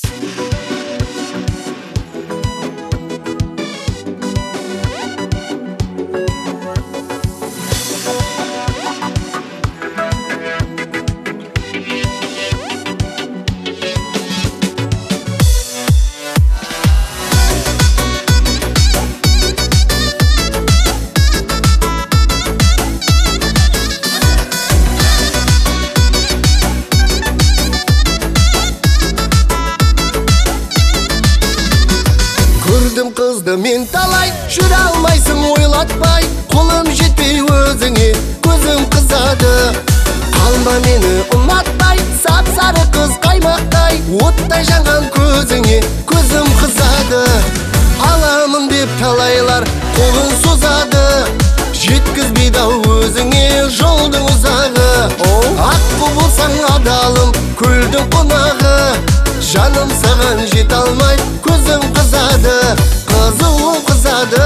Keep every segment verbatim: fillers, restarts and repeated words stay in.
Gördüm kızdı men talay, жүре алмайсың ойлатпай, қолым жетпей өзіңе көзім қызады. Қалма мені ұнатпай, сап-сары қыз қаймақтай, оттай жанған көзіңе көзім қызады. Аламын деп талайлар қолын созады, жеткізбейді ау өзіңе жолдың ұзағы. Аққу болсаң адалым, көлдің қонағы, жаным саған жете алмай, көзім қызады, қызуым қызады.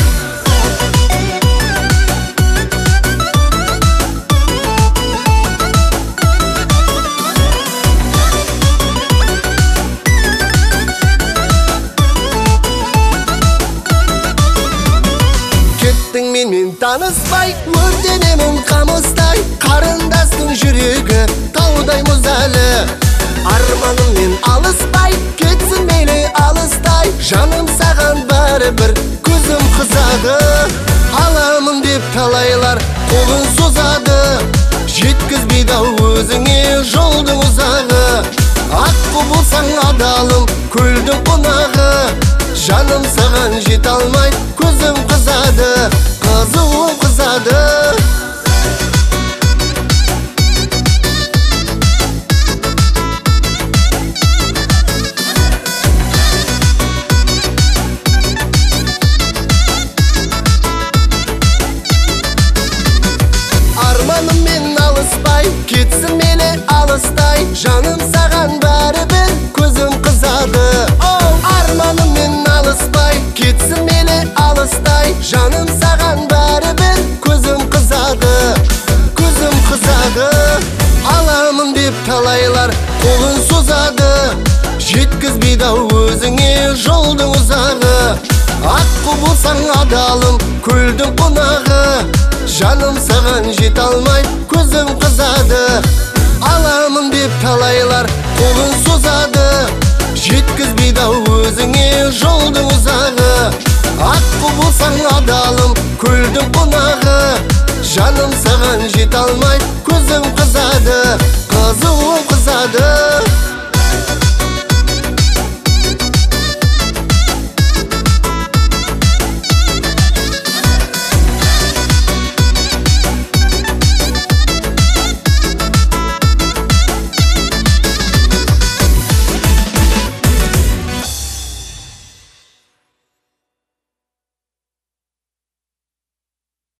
Кеттің менімен таныспай, өртенемін қамыстай, қарындастың жүрегі таудай мұз әлі. Арманыммен алыспай, кетсін мейлі алыстай, жаным саған бәрібір көзім қызады. Аламын деп талайлар қолын созады, жеткізбейді ау өзіңе жолдың ұзағы. Аққу болсаң адалым, көлдің қонағы, жаным саған жете алмай, көзім қызады, қызуым қызады. Арманыммен алыспай, кетсін мейлі алыстай, жаным саған бәрібір көзім қызады. Арманыммен алыспай, кетсін мейлі алыстай, жаным саған бәрібір көзім қызады, көзім қызады. Аламын деп талайлар қолын созады, жеткізбейді ау өзіңе жолдың ұзағы. Аққу болсаң адалым, көлдің қонағы, жаным саған жете алмай, көзім қызады. Аламын деп талайлар қолын созады, жеткізбейді ау өзіңе жолдың ұзағы. Аққу болсаң адалым, көлдің қонағы, жаным саған жете алмай, көзім қызады, қызуым қызады.